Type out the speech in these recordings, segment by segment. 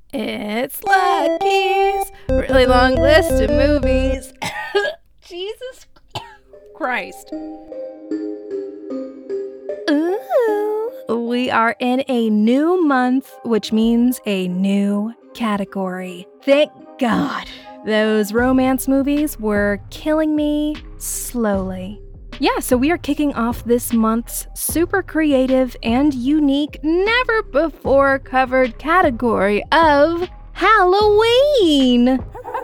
It's Lucky's really long list of movies. Jesus Christ. Ooh, we are in a new month, which means a new category. Thank God. Those romance movies were killing me slowly. Yeah, so we are kicking off this month's super creative and unique, never-before-covered category of Halloween!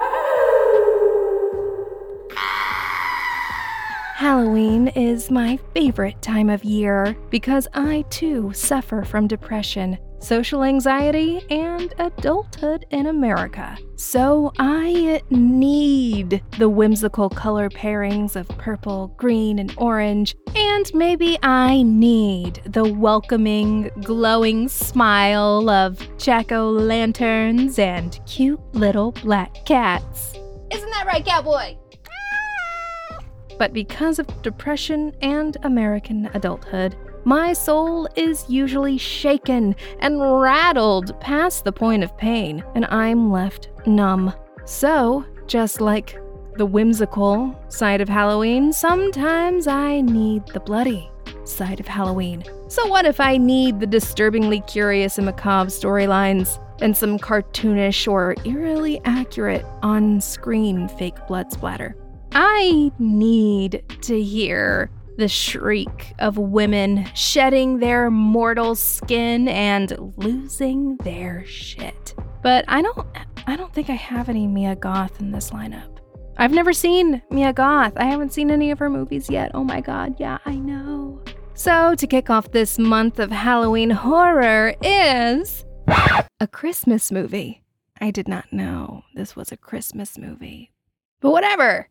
Halloween is my favorite time of year because I, too, suffer from depression, social anxiety, and adulthood in America. So I need the whimsical color pairings of purple, green, and orange, and maybe I need the welcoming, glowing smile of jack-o'-lanterns and cute little black cats. Isn't that right, cowboy? But because of depression and American adulthood, my soul is usually shaken and rattled past the point of pain, and I'm left numb. So, just like the whimsical side of Halloween, sometimes I need the bloody side of Halloween. So what if I need the disturbingly curious and macabre storylines and some cartoonish or eerily accurate on-screen fake blood splatter? I need to hear the shriek of women shedding their mortal skin and losing their shit. But I don't think I have any Mia Goth in this lineup. I've never seen Mia Goth. I haven't seen any of her movies yet. Oh my god, yeah, I know. So to kick off this month of Halloween horror is a Christmas movie. I did not know this was a Christmas movie. But whatever.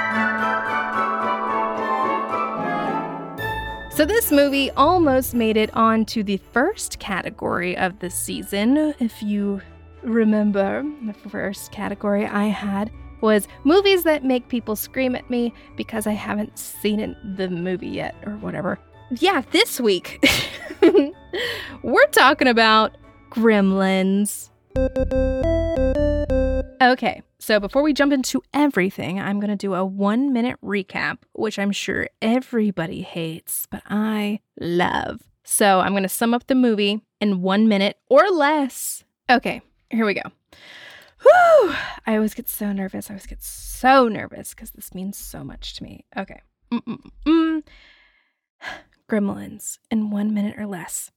So this movie almost made it onto the first category of the season. If you remember, the first category I had was movies that make people scream at me because I haven't seen the movie yet or whatever. Yeah, this week, we're talking about Gremlins. Okay, so before we jump into everything, I'm going to do a 1-minute recap, which I'm sure everybody hates, but I love. So I'm going to sum up the movie in 1 minute or less. Okay, here we go. Whew! I always get so nervous. Because this means so much to me. Okay. Gremlins in 1 minute or less.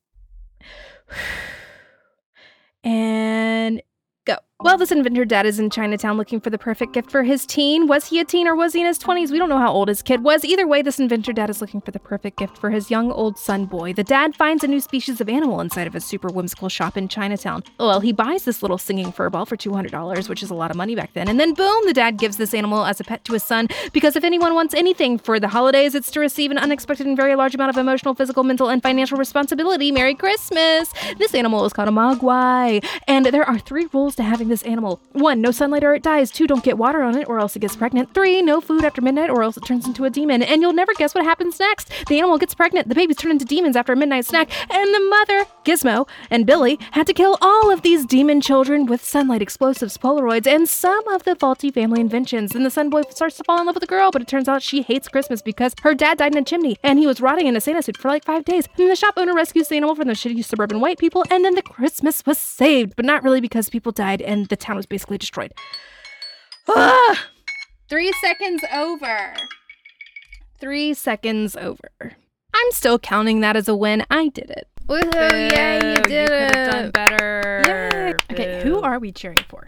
And go. Well, this inventor dad is in Chinatown looking for the perfect gift for his teen. Was he a teen or was he in his 20s? We don't know how old his kid was. Either way, this inventor dad is looking for the perfect gift for his young old son boy. The dad finds a new species of animal inside of a super whimsical shop in Chinatown. Well, he buys this little singing furball for $200, which is a lot of money back then. And then boom, the dad gives this animal as a pet to his son because if anyone wants anything for the holidays, it's to receive an unexpected and very large amount of emotional, physical, mental, and financial responsibility. Merry Christmas! This animal is called a mogwai. And there are 3 rules to having this animal. 1, no sunlight or it dies. 2, don't get water on it or else it gets pregnant. 3, no food after midnight or else it turns into a demon. And you'll never guess what happens next. The animal gets pregnant, the babies turn into demons after a midnight snack, and the mother, Gizmo, and Billy had to kill all of these demon children with sunlight explosives, Polaroids, and some of the faulty family inventions. And the son boy starts to fall in love with the girl, but it turns out she hates Christmas because her dad died in a chimney and he was rotting in a Santa suit for like 5 days. And the shop owner rescues the animal from the shitty suburban white people, and then the Christmas was saved, but not really because people died and the town was basically destroyed. 3 seconds over. 3 seconds over. I'm still counting that as a win. I did it. Woohoo! Yay, you did it. Could have done better. Yay. Okay, who are we cheering for?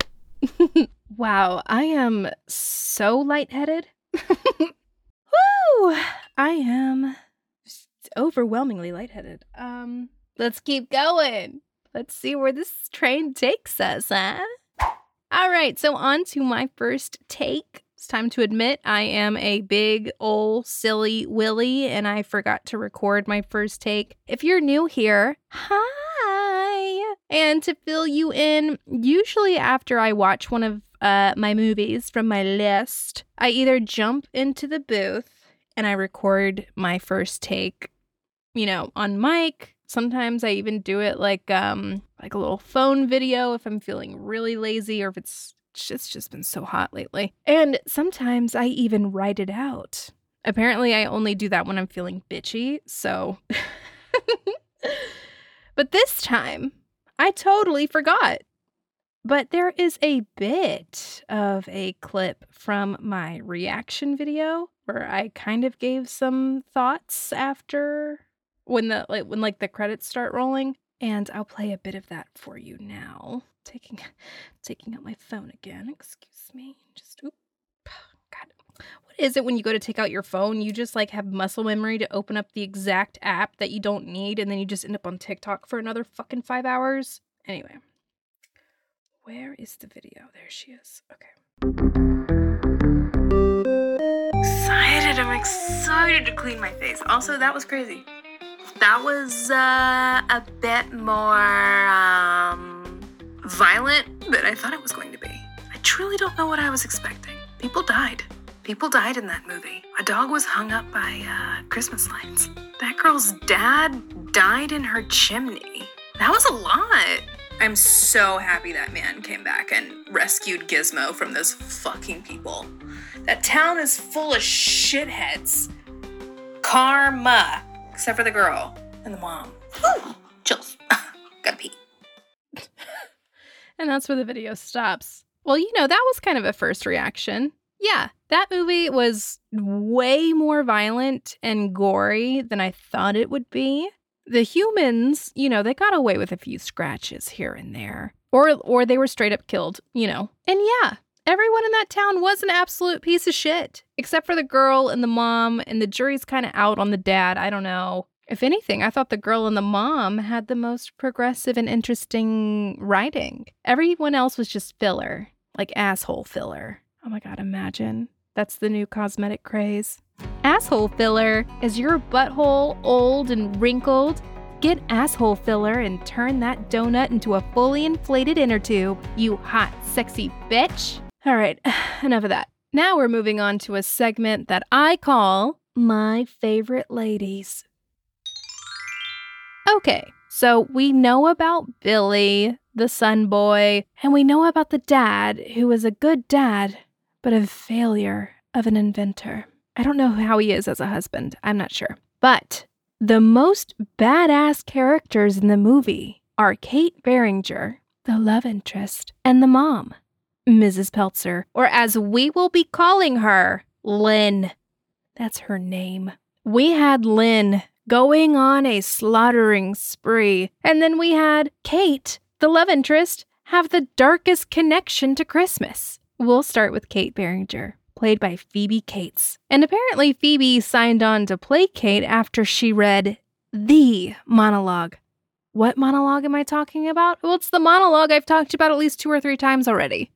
Wow, I am so lightheaded. Woo! I am overwhelmingly lightheaded. Let's keep going. Let's see where this train takes us, huh? All right, so on to my first take. It's time to admit I am a big ol' silly Willy and I forgot to record my first take. If you're new here, hi! And to fill you in, usually after I watch one of my movies from my list, I either jump into the booth and I record my first take, on mic, Sometimes I even do it like a little phone video if I'm feeling really lazy or if it's just been so hot lately. And sometimes I even write it out. Apparently, I only do that when I'm feeling bitchy, so... But this time, I totally forgot. But there is a bit of a clip from my reaction video where I kind of gave some thoughts after when the credits start rolling, and I'll play a bit of that for you now. Taking out my phone again. Excuse me. God. What is it when you go to take out your phone? You just have muscle memory to open up the exact app that you don't need, and then you just end up on TikTok for another fucking 5 hours. Anyway. Where is the video? There she is. Okay. I'm excited to clean my face. Also, that was crazy. That was a bit more violent than I thought it was going to be. I truly don't know what I was expecting. People died. People died in that movie. A dog was hung up by Christmas lights. That girl's dad died in her chimney. That was a lot. I'm so happy that man came back and rescued Gizmo from those fucking people. That town is full of shitheads. Karma. Except for the girl and the mom. Ooh, chills. Gotta pee. And that's where the video stops. Well, that was kind of a first reaction. Yeah, that movie was way more violent and gory than I thought it would be. The humans, they got away with a few scratches here and there. Or they were straight up killed, And yeah, everyone in that town was an absolute piece of shit. Except for the girl and the mom, and the jury's kind of out on the dad. I don't know. If anything, I thought the girl and the mom had the most progressive and interesting writing. Everyone else was just filler. Like asshole filler. Oh my God, imagine. That's the new cosmetic craze. Asshole filler. Is your butthole old and wrinkled? Get asshole filler and turn that donut into a fully inflated inner tube, you hot, sexy bitch. All right, enough of that. Now we're moving on to a segment that I call My Favorite Ladies. Okay, so we know about Billy, the son boy, and we know about the dad, who is a good dad, but a failure of an inventor. I don't know how he is as a husband. I'm not sure. But the most badass characters in the movie are Kate Beringer, the love interest, and the mom, Mrs. Peltzer, or as we will be calling her, Lynn. That's her name. We had Lynn going on a slaughtering spree, and then we had Kate, the love interest, have the darkest connection to Christmas. We'll start with Kate Beringer, played by Phoebe Cates. And apparently Phoebe signed on to play Kate after she read the monologue. What monologue am I talking about? Well, it's the monologue I've talked about at least 2 or 3 times already.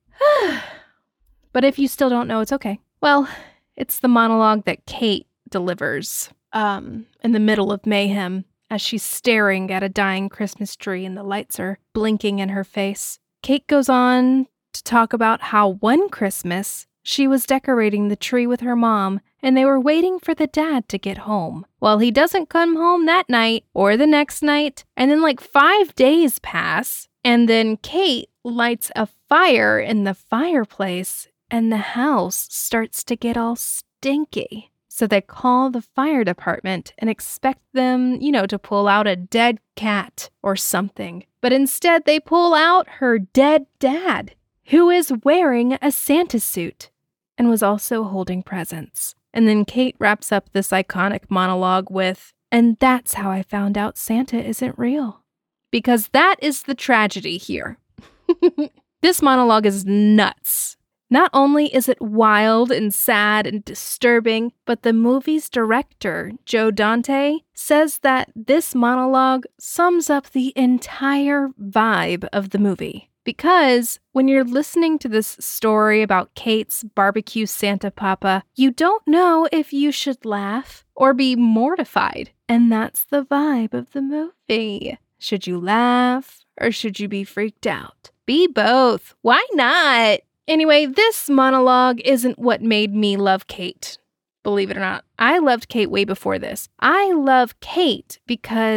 But if you still don't know, it's okay. Well, it's the monologue that Kate delivers in the middle of mayhem as she's staring at a dying Christmas tree and the lights are blinking in her face. Kate goes on to talk about how one Christmas she was decorating the tree with her mom, and they were waiting for the dad to get home. Well, he doesn't come home that night or the next night, and then 5 days pass, and then Kate lights a fire in the fireplace, and the house starts to get all stinky. So they call the fire department and expect them, to pull out a dead cat or something. But instead, they pull out her dead dad, who is wearing a Santa suit and was also holding presents. And then Kate wraps up this iconic monologue with, and that's how I found out Santa isn't real. Because that is the tragedy here. This monologue is nuts. Not only is it wild and sad and disturbing, but the movie's director, Joe Dante, says that this monologue sums up the entire vibe of the movie. Because when you're listening to this story about Kate's barbecue Santa Papa, you don't know if you should laugh or be mortified. And that's the vibe of the movie. Should you laugh or should you be freaked out? Be both. Why not? Anyway, this monologue isn't what made me love Kate. Believe it or not, I loved Kate way before this. I love Kate because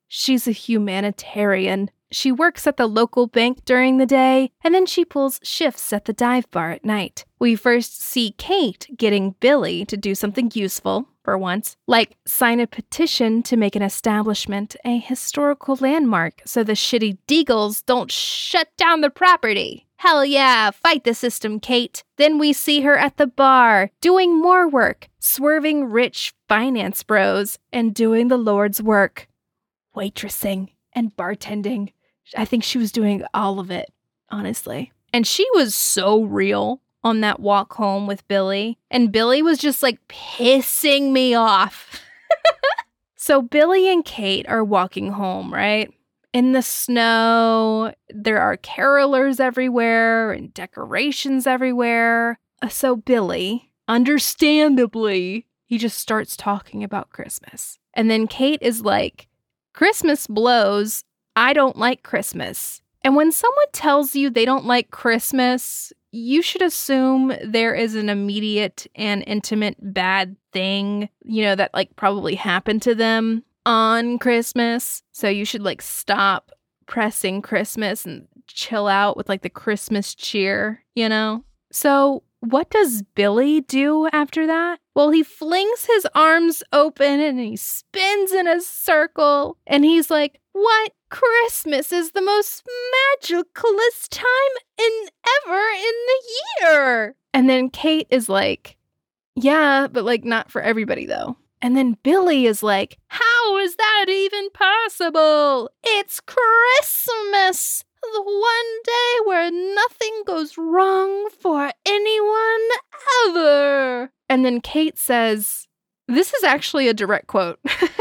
She's a humanitarian. She works at the local bank during the day, and then she pulls shifts at the dive bar at night. We first see Kate getting Billy to do something useful, for once, like sign a petition to make an establishment a historical landmark so the shitty Deagles don't shut down the property. Hell yeah, fight the system, Kate. Then we see her at the bar, doing more work, swerving rich finance bros, and doing the Lord's work. Waitressing and bartending. I think she was doing all of it, honestly. And she was so real on that walk home with Billy. And Billy was just like pissing me off. So Billy and Kate are walking home, right? In the snow, there are carolers everywhere and decorations everywhere. So Billy, understandably, he just starts talking about Christmas. And then Kate is like, Christmas blows. I don't like Christmas. And when someone tells you they don't like Christmas, you should assume there is an immediate and intimate bad thing, that like probably happened to them on Christmas. So you should like stop pressing Christmas and chill out with like the Christmas cheer, So what does Billy do after that? Well, he flings his arms open and he spins in a circle and he's like, what? Christmas is the most magicalest time ever in the year. And then Kate is like, yeah, but like not for everybody though. And then Billy is like, how is that even possible? It's Christmas, the one day where nothing goes wrong for anyone ever. And then Kate says, this is actually a direct quote.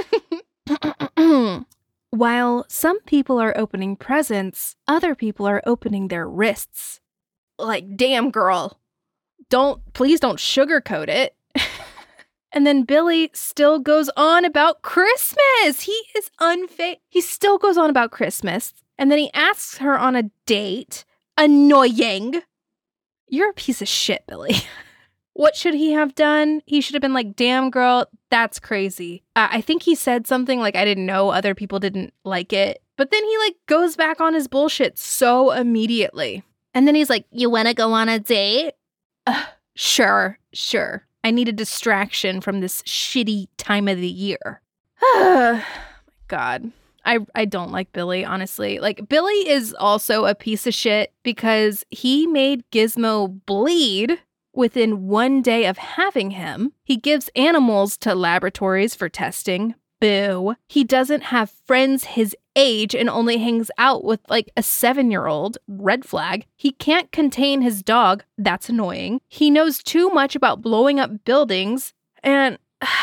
While some people are opening presents, other people are opening their wrists. Like, damn, girl. Please don't sugarcoat it. And then Billy still goes on about Christmas. He is He still goes on about Christmas. And then he asks her on a date. Annoying. You're a piece of shit, Billy. What should he have done? He should have been like, damn, girl, that's crazy. I think he said something like, I didn't know other people didn't like it. But then he like goes back on his bullshit so immediately. And then he's like, you want to go on a date? Sure. I need a distraction from this shitty time of the year. Oh my God. I don't like Billy, honestly. Like, Billy is also a piece of shit because he made Gizmo bleed within 1 day of having him. He gives animals to laboratories for testing. Boo. He doesn't have friends his age and only hangs out with like a 7-year-old. Red flag. He can't contain his dog. That's annoying. He knows too much about blowing up buildings. And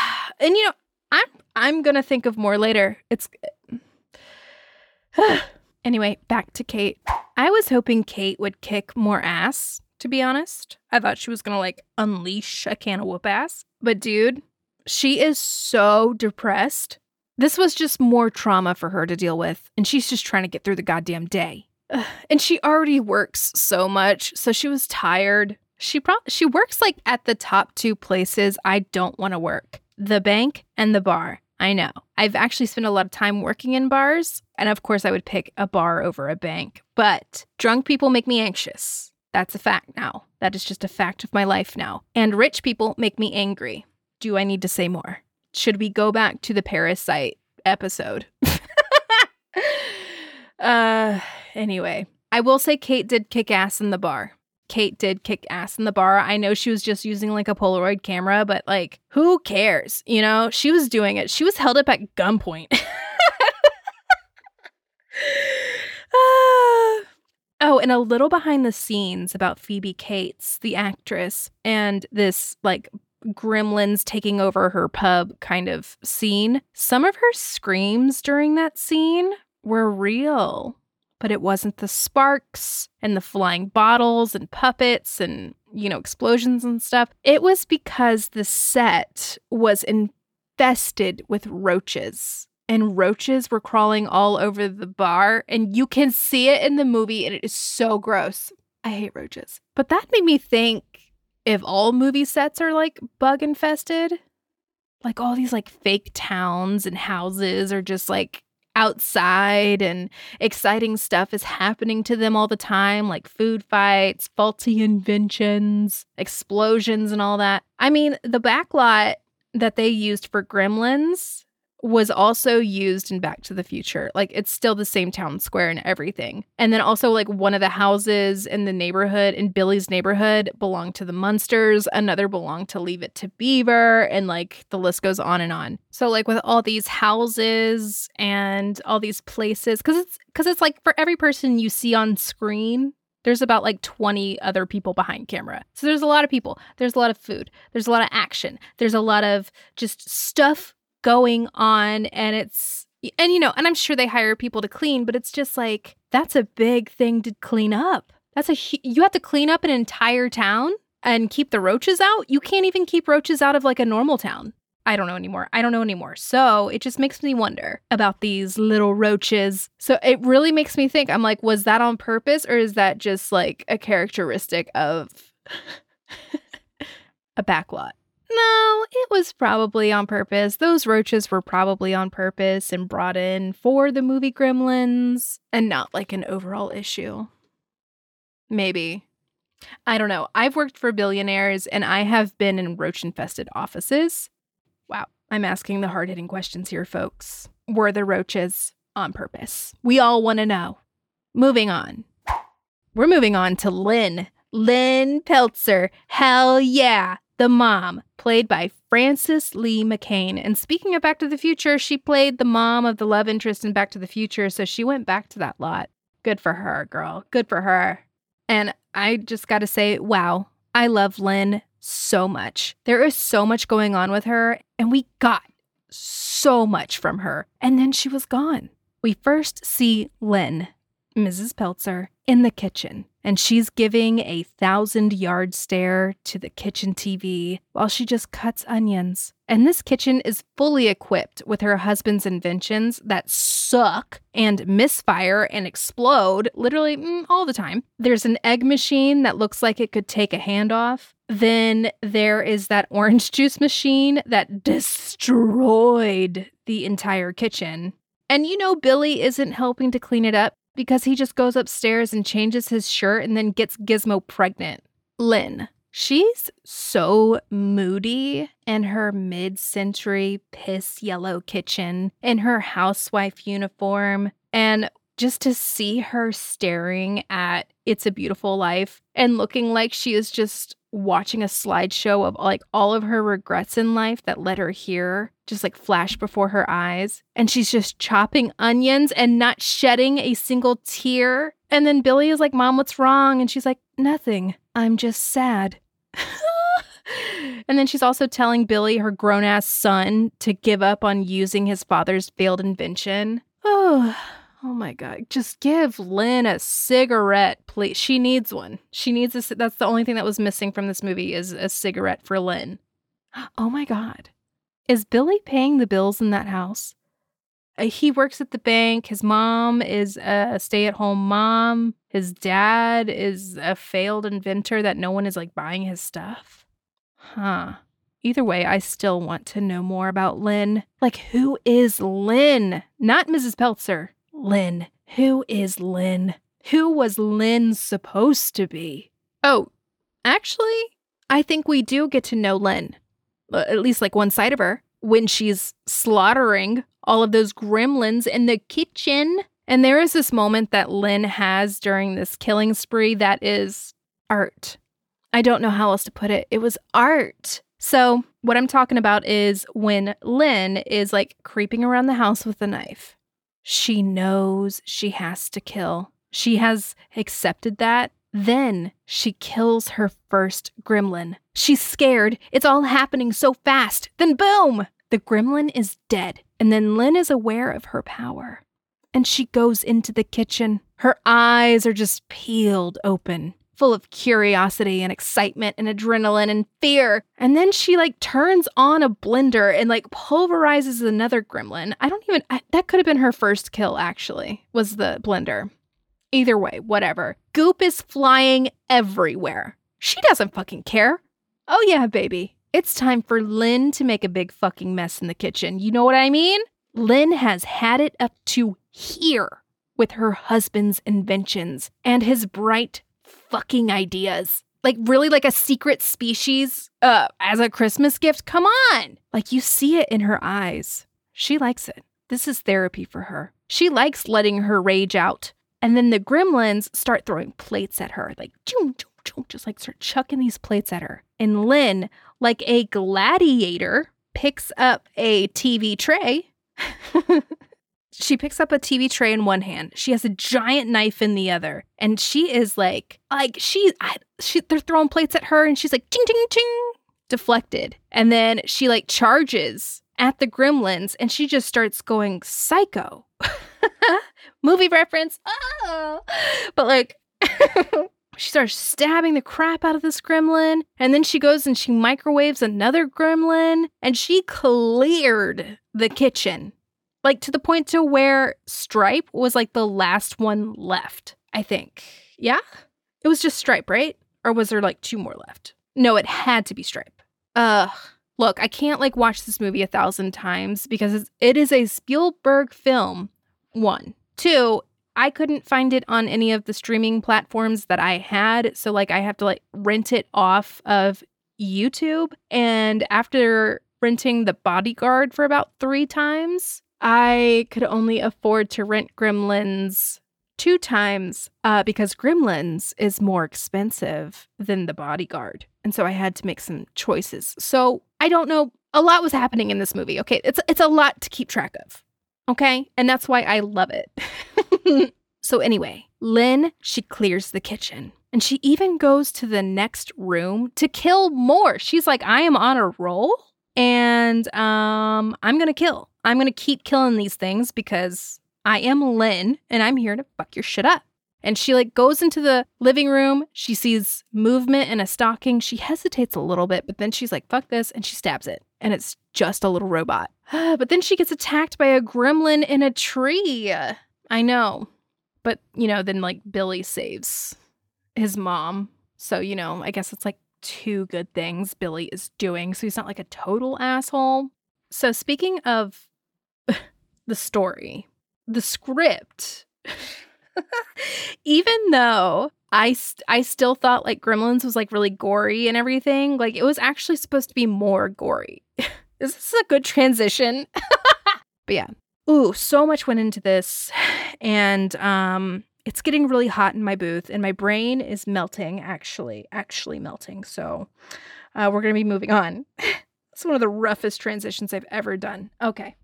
I'm gonna think of more later. Anyway, back to Kate. I was hoping Kate would kick more ass, to be honest. I thought she was gonna like unleash a can of whoop ass. But dude, she is so depressed. This was just more trauma for her to deal with, and she's just trying to get through the goddamn day. And she already works so much, so she was tired. She works like at the top 2 places I don't want to work. The bank and the bar. I know. I've actually spent a lot of time working in bars, and of course I would pick a bar over a bank. But drunk people make me anxious. That's a fact now. That is just a fact of my life now. And rich people make me angry. Do I need to say more? Should we go back to the Parasite episode? Anyway, I will say Kate did kick ass in the bar. I know she was just using like a Polaroid camera, but like, who cares? She was doing it. She was held up at gunpoint. Oh, and a little behind the scenes about Phoebe Cates, the actress, and this like gremlins taking over her pub kind of scene. Some of her screams during that scene were real, but it wasn't the sparks and the flying bottles and puppets and, explosions and stuff. It was because the set was infested with roaches. And roaches were crawling all over the bar, and you can see it in the movie, and it is so gross. I hate roaches. But that made me think, if all movie sets are like bug infested, like all these like fake towns and houses are just like outside and exciting stuff is happening to them all the time, like food fights, faulty inventions, explosions, and all that. I mean, the backlot that they used for Gremlins was also used in Back to the Future. Like, it's still the same town square and everything. And then also, like, one of the houses in the neighborhood, in Billy's neighborhood, belonged to the Munsters. Another belonged to Leave It to Beaver. And, like, the list goes on and on. So, like, with all these houses and all these places, because it's like for every person you see on screen, there's about like 20 other people behind camera. So there's a lot of people. There's a lot of food. There's a lot of action. There's a lot of just stuff going on, and I'm sure they hire people to clean, but it's just like, that's a big thing to clean up. You have to clean up an entire town and keep the roaches out. You can't even keep roaches out of like a normal town. I don't know anymore. So it just makes me wonder about these little roaches. So it really makes me think, I'm like, was that on purpose, or is that just like a characteristic of a backlot? No, it was probably on purpose. Those roaches were probably on purpose and brought in for the movie Gremlins and not like an overall issue. Maybe. I don't know. I've worked for billionaires and I have been in roach-infested offices. Wow. I'm asking the hard-hitting questions here, folks. Were the roaches on purpose? We all want to know. Moving on. We're moving on to Lynn. Lynn Peltzer. Hell yeah. The mom, played by Frances Lee McCain. And speaking of Back to the Future, she played the mom of the love interest in Back to the Future, so she went back to that lot. Good for her, girl. Good for her. And I just got to say, wow, I love Lynn so much. There is so much going on with her, and we got so much from her. And then she was gone. We first see Lynn, Mrs. Peltzer, in the kitchen. And she's giving a 1,000-yard stare to the kitchen TV while she just cuts onions. And this kitchen is fully equipped with her husband's inventions that suck and misfire and explode literally all the time. There's an egg machine that looks like it could take a hand off. Then there is that orange juice machine that destroyed the entire kitchen. And Billy isn't helping to clean it up, because he just goes upstairs and changes his shirt and then gets Gizmo pregnant. Lynn, she's so moody in her mid-century piss yellow kitchen in her housewife uniform. And just to see her staring at It's a Beautiful Life and looking like she is just watching a slideshow of like all of her regrets in life that led her here just like flash before her eyes. And she's just chopping onions and not shedding a single tear. And then Billy is like, Mom, what's wrong? And she's like, nothing. I'm just sad. And then she's also telling Billy, her grown-ass son, to give up on using his father's failed invention. Oh my God. Just give Lynn a cigarette, please. She needs one. That's the only thing that was missing from this movie is a cigarette for Lynn. Oh my God. Is Billy paying the bills in that house? He works at the bank. His mom is a stay-at-home mom. His dad is a failed inventor that no one is like buying his stuff. Huh. Either way, I still want to know more about Lynn. Like, who is Lynn? Not Mrs. Peltzer. Lynn. Who is Lynn? Who was Lynn supposed to be? Oh, actually, I think we do get to know Lynn. At least like one side of her. When she's slaughtering all of those gremlins in the kitchen. And there is this moment that Lynn has during this killing spree that is art. I don't know how else to put it. It was art. So what I'm talking about is when Lynn is like creeping around the house with a knife. She knows she has to kill. She has accepted that. Then she kills her first gremlin. She's scared. It's all happening so fast. Then boom! The gremlin is dead. And then Lynn is aware of her power. And she goes into the kitchen. Her eyes are just peeled open, full of curiosity and excitement and adrenaline and fear. And then she like turns on a blender and like pulverizes another gremlin. That could have been her first kill actually, was the blender. Either way, whatever. Goop is flying everywhere. She doesn't fucking care. Oh yeah, baby. It's time for Lynn to make a big fucking mess in the kitchen. You know what I mean? Lynn has had it up to here with her husband's inventions and his bright fucking ideas. Like, really, like a secret species as a Christmas gift? Come on! Like, you see it in her eyes. She likes it. This is therapy for her. She likes letting her rage out. And then the gremlins start throwing plates at her. Like, choom, choom, choom, just like start chucking these plates at her. And Lynn, like a gladiator, picks up a TV tray. She picks up a TV tray in one hand. She has a giant knife in the other. And she is like they're throwing plates at her and she's like, ting, ting, ting, deflected. And then she like charges at the gremlins and she just starts going psycho. Movie reference. Oh. But like, she starts stabbing the crap out of this gremlin. And then she goes and she microwaves another gremlin. And she cleared the kitchen. Like, to the point to where Stripe was, like, the last one left, I think. Yeah? It was just Stripe, right? Or was there, like, 2 more left? No, it had to be Stripe. Look, I can't, like, watch this movie 1,000 times because it is a Spielberg film, 1. 2, I couldn't find it on any of the streaming platforms that I had. So, like, I have to, like, rent it off of YouTube. And after renting The Bodyguard for about 3 times... I could only afford to rent Gremlins 2 times because Gremlins is more expensive than The Bodyguard. And so I had to make some choices. So I don't know. A lot was happening in this movie. Okay. It's a lot to keep track of. Okay. And that's why I love it. So anyway, Lynn, she clears the kitchen and she even goes to the next room to kill more. She's like, I am on a roll and I'm going to kill. I'm going to keep killing these things because I am Lynn and I'm here to fuck your shit up. And she like goes into the living room. She sees movement in a stocking. She hesitates a little bit, but then she's like, fuck this. And she stabs it. And it's just a little robot. But then she gets attacked by a gremlin in a tree. I know. But, you know, then like Billy saves his mom. So, you know, I guess it's like 2 good things Billy is doing. So he's not like a total asshole. So speaking of the story, the script, even though I still thought like Gremlins was like really gory and everything, like it was actually supposed to be more gory. Is this a good transition? But yeah. Ooh, so much went into this. And it's getting really hot in my booth and my brain is melting, actually melting. So we're going to be moving on. It's one of the roughest transitions I've ever done. Okay.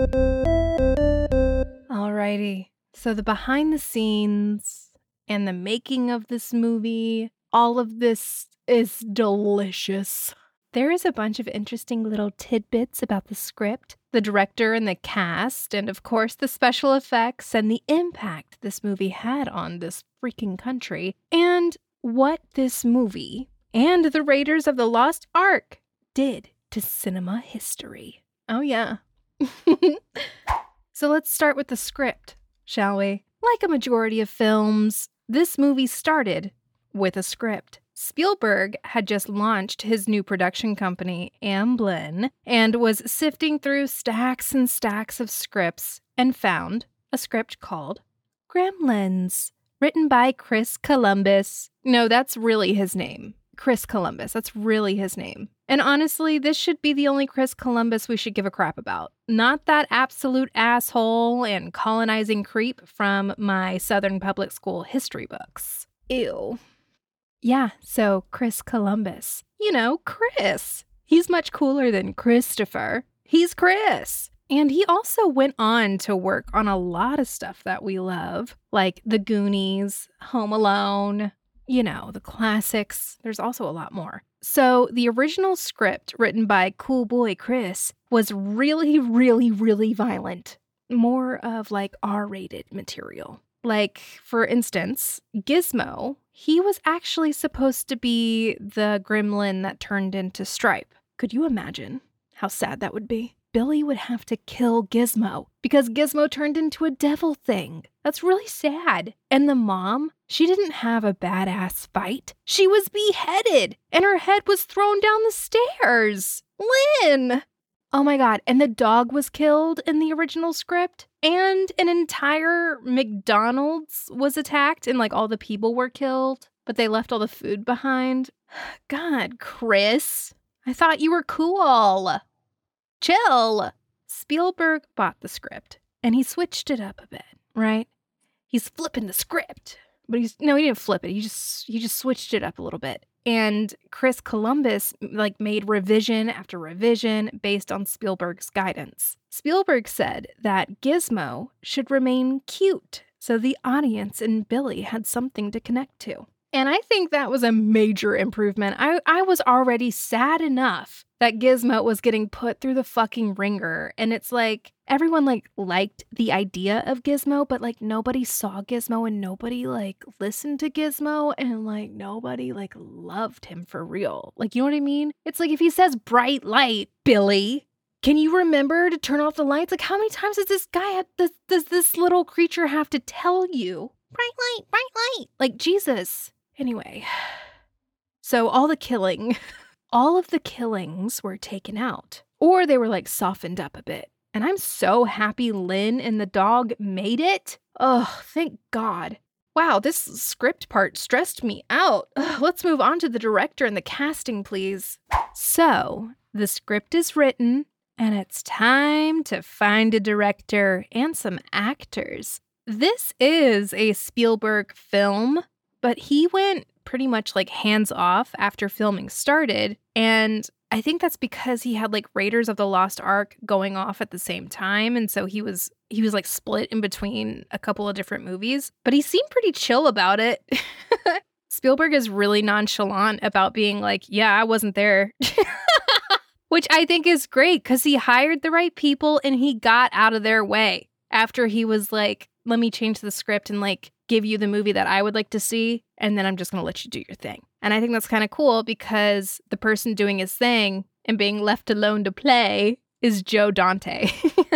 Alrighty. So the behind the scenes and the making of this movie, all of this is delicious. There is a bunch of interesting little tidbits about the script, the director and the cast, and of course the special effects and the impact this movie had on this freaking country, and what this movie and the Raiders of the Lost Ark did to cinema history. Oh yeah. So let's start with the script, shall we? Like a majority of films, this movie started with a script. Spielberg had just launched his new production company, Amblin, and was sifting through stacks and stacks of scripts and found a script called Gremlins, written by Chris Columbus. No, that's really his name. Chris Columbus. That's really his name. And honestly, this should be the only Chris Columbus we should give a crap about. Not that absolute asshole and colonizing creep from my Southern public school history books. Ew. Yeah, so Chris Columbus. You know, Chris. He's much cooler than Christopher. He's Chris. And he also went on to work on a lot of stuff that we love, like The Goonies, Home Alone, you know, the classics. There's also a lot more. So the original script written by Cool Boy Chris was really, really, really violent. More of like R-rated material. Like, for instance, Gizmo, he was actually supposed to be the gremlin that turned into Stripe. Could you imagine how sad that would be? Billy would have to kill Gizmo because Gizmo turned into a devil thing. That's really sad. And the mom, she didn't have a badass fight. She was beheaded and her head was thrown down the stairs. Lynn! Oh my God. And the dog was killed in the original script. And an entire McDonald's was attacked and like all the people were killed, but they left all the food behind. God, Chris, I thought you were cool. Chill. Spielberg bought the script and he switched it up a bit, right? He's flipping the script, but he didn't flip it. He just switched it up a little bit. And Chris Columbus like made revision after revision based on Spielberg's guidance. Spielberg said that Gizmo should remain cute so the audience and Billy had something to connect to. And I think that was a major improvement. I was already sad enough that Gizmo was getting put through the fucking ringer. And it's like, everyone like liked the idea of Gizmo, but like nobody saw Gizmo and nobody like listened to Gizmo and like nobody like loved him for real. Like, you know what I mean? It's like if he says bright light, Billy, can you remember to turn off the lights? Like, how many times does this little creature have to tell you? Bright light, bright light. Like, Jesus. Anyway, so all of the killings were taken out, or they were like softened up a bit. And I'm so happy Lynn and the dog made it. Oh, thank God. Wow, this script part stressed me out. Let's move on to the director and the casting, please. So, the script is written, and it's time to find a director and some actors. This is a Spielberg film, but he went pretty much like hands off after filming started. And I think that's because he had like Raiders of the Lost Ark going off at the same time. And so he was like split in between a couple of different movies, but he seemed pretty chill about it. Spielberg is really nonchalant about being like, yeah, I wasn't there. Which I think is great because he hired the right people and he got out of their way after he was like, let me change the script and like give you the movie that I would like to see, and then I'm just going to let you do your thing. And I think that's kind of cool because the person doing his thing and being left alone to play is Joe Dante.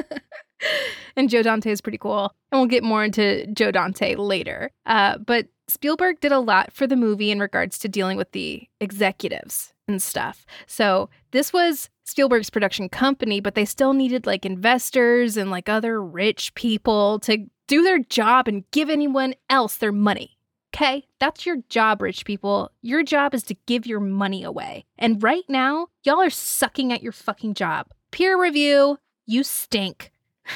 And Joe Dante is pretty cool. And we'll get more into Joe Dante later. But Spielberg did a lot for the movie in regards to dealing with the executives and stuff. So this was Spielberg's production company, but they still needed like investors and like other rich people to do their job and give anyone else their money. Okay? That's your job, rich people. Your job is to give your money away. And right now, y'all are sucking at your fucking job. Peer review, you stink.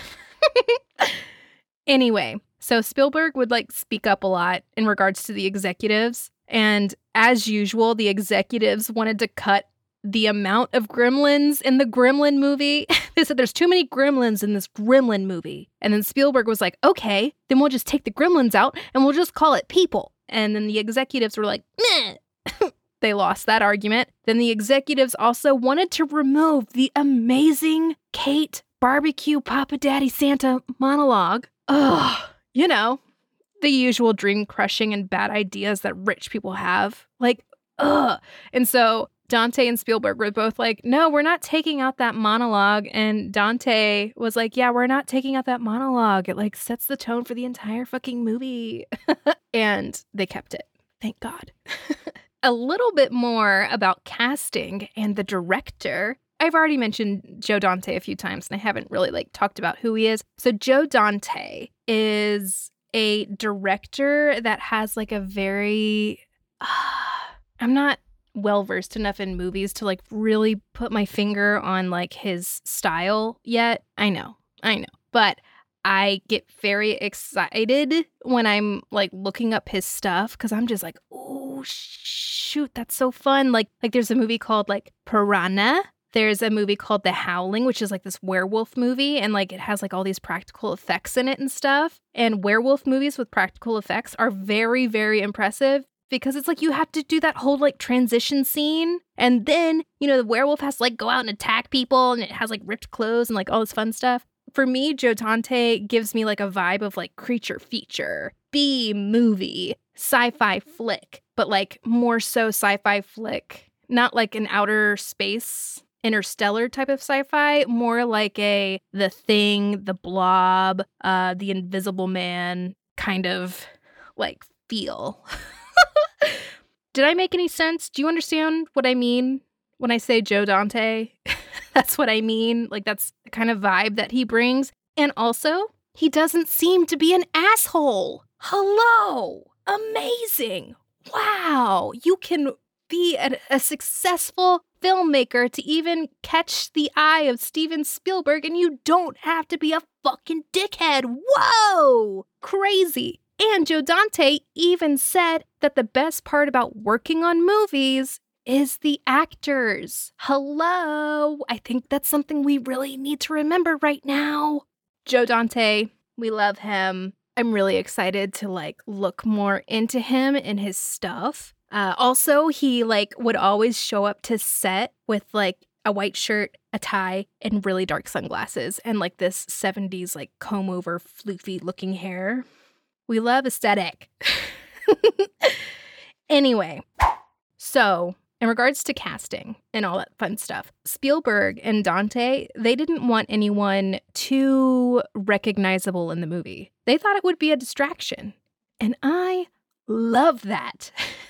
Anyway, so Spielberg would like speak up a lot in regards to the executives. And as usual, the executives wanted to cut the amount of gremlins in the Gremlin movie. They said there's too many gremlins in this Gremlin movie. And then Spielberg was like, okay, then we'll just take the gremlins out and we'll just call it people. And then the executives were like, meh. They lost that argument. Then the executives also wanted to remove the amazing Kate Barbecue Papa Daddy Santa monologue. Ugh, you know, the usual dream crushing and bad ideas that rich people have. Like, ugh. And so Dante and Spielberg were both like, no, we're not taking out that monologue. And Dante was like, yeah, we're not taking out that monologue. It like sets the tone for the entire fucking movie. And they kept it. Thank God. A little bit more about casting and the director. I've already mentioned Joe Dante a few times and I haven't really like talked about who he is. So Joe Dante is a director that has like a very, I'm not well-versed enough in movies to like really put my finger on like his style yet. I know. But I get very excited when I'm like looking up his stuff because I'm just like, oh shoot, that's so fun. Like there's a movie called like Piranha. There's a movie called The Howling, which is like this werewolf movie. And like it has like all these practical effects in it and stuff. And werewolf movies with practical effects are very, very impressive. Because it's like you have to do that whole like transition scene. And then, you know, the werewolf has to like go out and attack people and it has like ripped clothes and like all this fun stuff. For me, Joe Dante gives me like a vibe of like creature feature, B-movie, sci-fi flick, but like more so sci-fi flick, not like an outer space, interstellar type of sci-fi, more like a The Thing, The Blob, The Invisible Man kind of like feel. Did I make any sense? Do you understand what I mean when I say Joe Dante? That's what I mean. Like, that's the kind of vibe that he brings. And also, he doesn't seem to be an asshole. Hello. Amazing. Wow. You can be a successful filmmaker to even catch the eye of Steven Spielberg, and you don't have to be a fucking dickhead. Whoa. Crazy. And Joe Dante even said that the best part about working on movies is the actors. Hello. I think that's something we really need to remember right now. Joe Dante, we love him. I'm really excited to look more into him and his stuff. Also, he would always show up to set with a white shirt, a tie, and really dark sunglasses, and this 70s comb over floofy looking hair. We love aesthetic. Anyway, so in regards to casting and all that fun stuff, Spielberg and Dante, they didn't want anyone too recognizable in the movie. They thought it would be a distraction. And I love that.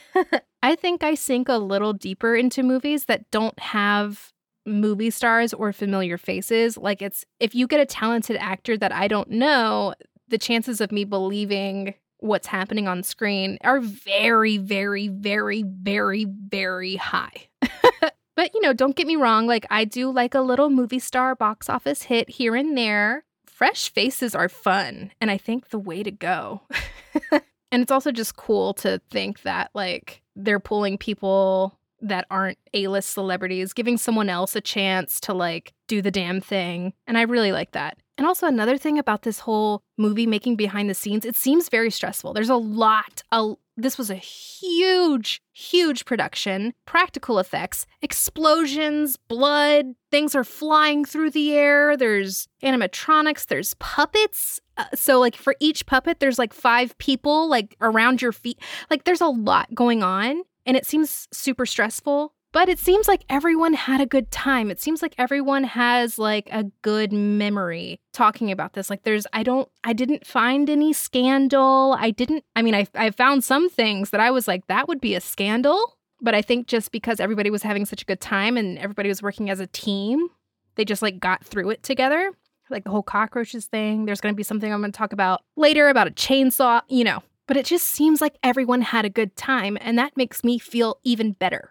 I think I sink a little deeper into movies that don't have movie stars or familiar faces. If you get a talented actor that I don't know, the chances of me believing what's happening on screen are very, very, very, very, very high. But, don't get me wrong. I do like a little movie star box office hit here and there. Fresh faces are fun, and I think the way to go. And it's also just cool to think that, they're pulling people that aren't A-list celebrities, giving someone else a chance to, do the damn thing. And I really like that. And also another thing about this whole movie making behind the scenes, it seems very stressful. There's a lot. This was a huge, huge production. Practical effects, explosions, blood, things are flying through the air. There's animatronics, there's puppets. So for each puppet, there's 5 people around your feet. There's a lot going on, and it seems super stressful. But it seems like everyone had a good time. It seems like everyone has a good memory talking about this. I didn't find any scandal. I found some things that I was that would be a scandal. But I think just because everybody was having such a good time and everybody was working as a team, they just got through it together. The whole cockroaches thing. There's going to be something I'm going to talk about later about a chainsaw, But it just seems like everyone had a good time. And that makes me feel even better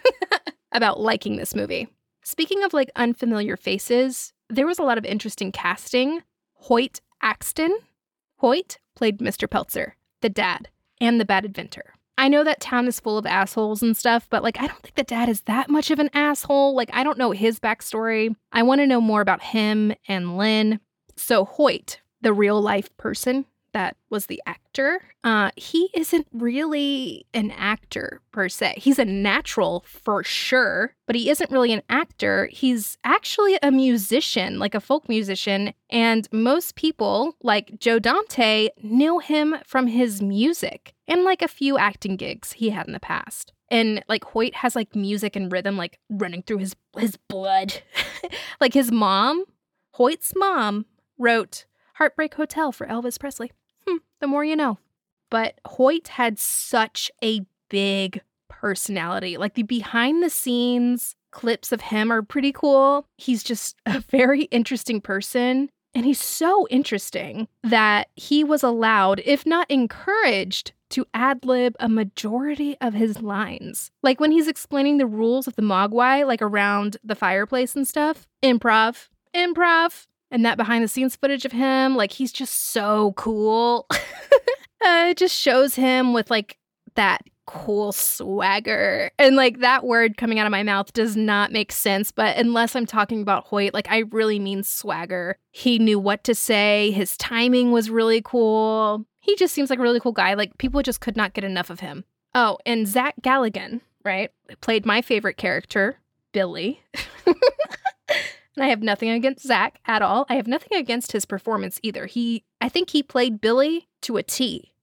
about liking this movie. Speaking of unfamiliar faces, there was a lot of interesting casting. Hoyt Axton. Hoyt played Mr. Peltzer, the dad, and the bad inventor. I know that town is full of assholes and stuff, but I don't think the dad is that much of an asshole. I don't know his backstory. I want to know more about him and Lynn. So Hoyt, the real life person that was the actor, he isn't really an actor per se. He's a natural for sure, but he isn't really an actor. He's actually a musician, a folk musician. And most people, like Joe Dante, knew him from his music and a few acting gigs he had in the past. And Hoyt has music and rhythm running through his blood. His mom, Hoyt's mom, wrote Heartbreak Hotel for Elvis Presley. The more you know. But Hoyt had such a big personality. The behind the scenes clips of him are pretty cool. He's just a very interesting person. And he's so interesting that he was allowed, if not encouraged, to ad-lib a majority of his lines. When he's explaining the rules of the Mogwai, around the fireplace and stuff. Improv. And that behind the scenes footage of him, he's just so cool. It just shows him with that cool swagger. And that word coming out of my mouth does not make sense. But unless I'm talking about Hoyt, I really mean swagger. He knew what to say. His timing was really cool. He just seems like a really cool guy. People just could not get enough of him. Oh, and Zach Galligan, right? Played my favorite character, Billy. And I have nothing against Zach at all. I have nothing against his performance either. I think he played Billy to a T.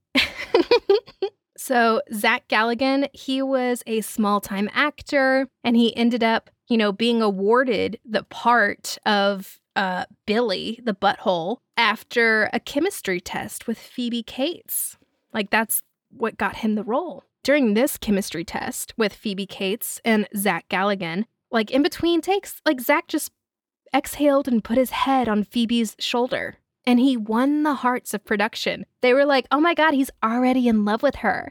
So Zach Galligan, he was a small-time actor, and he ended up, being awarded the part of Billy, the butthole, after a chemistry test with Phoebe Cates. That's what got him the role. During this chemistry test with Phoebe Cates and Zach Galligan, in between takes, Zach just exhaled and put his head on Phoebe's shoulder. And he won the hearts of production. They were like, oh my God, he's already in love with her.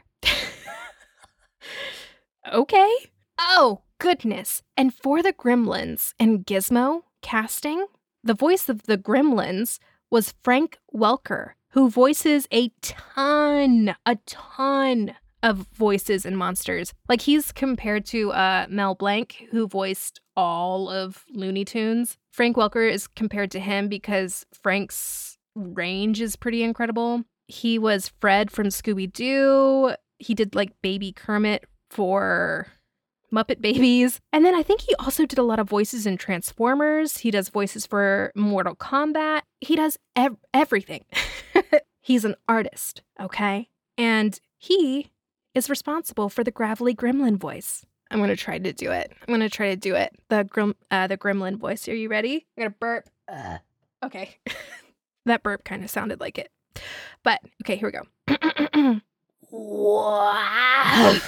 Okay. Oh, goodness. And for the Gremlins and Gizmo casting, the voice of the Gremlins was Frank Welker, who voices a ton of voices in monsters. Like, he's compared to Mel Blanc, who voiced all of Looney Tunes. Frank Welker is compared to him because Frank's range is pretty incredible. He was Fred from Scooby-Doo. He did like Baby Kermit for Muppet Babies. And then I think he also did a lot of voices in Transformers. He does voices for Mortal Kombat. He does everything. He's an artist, okay? And he is responsible for the gravelly gremlin voice. I'm going to try to do it. The gremlin voice. Are you ready? I'm going to burp. Okay. That burp kind of sounded like it. But, okay, here we go. Wow.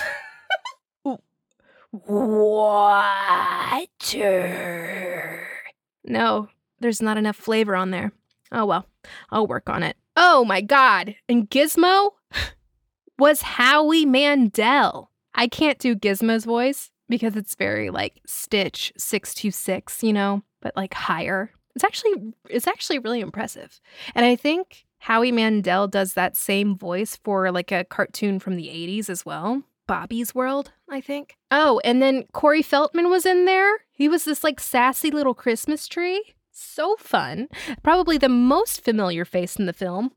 Water. No, there's not enough flavor on there. Oh, well, I'll work on it. Oh, my God. And Gizmo was Howie Mandel. I can't do Gizmo's voice because it's very like Stitch 626, you know, but like higher. It's actually really impressive. And I think Howie Mandel does that same voice for like a cartoon from the 80s as well. Bobby's World, I think. Oh, and then Corey Feldman was in there. He was this like sassy little Christmas tree. So fun. Probably the most familiar face in the film.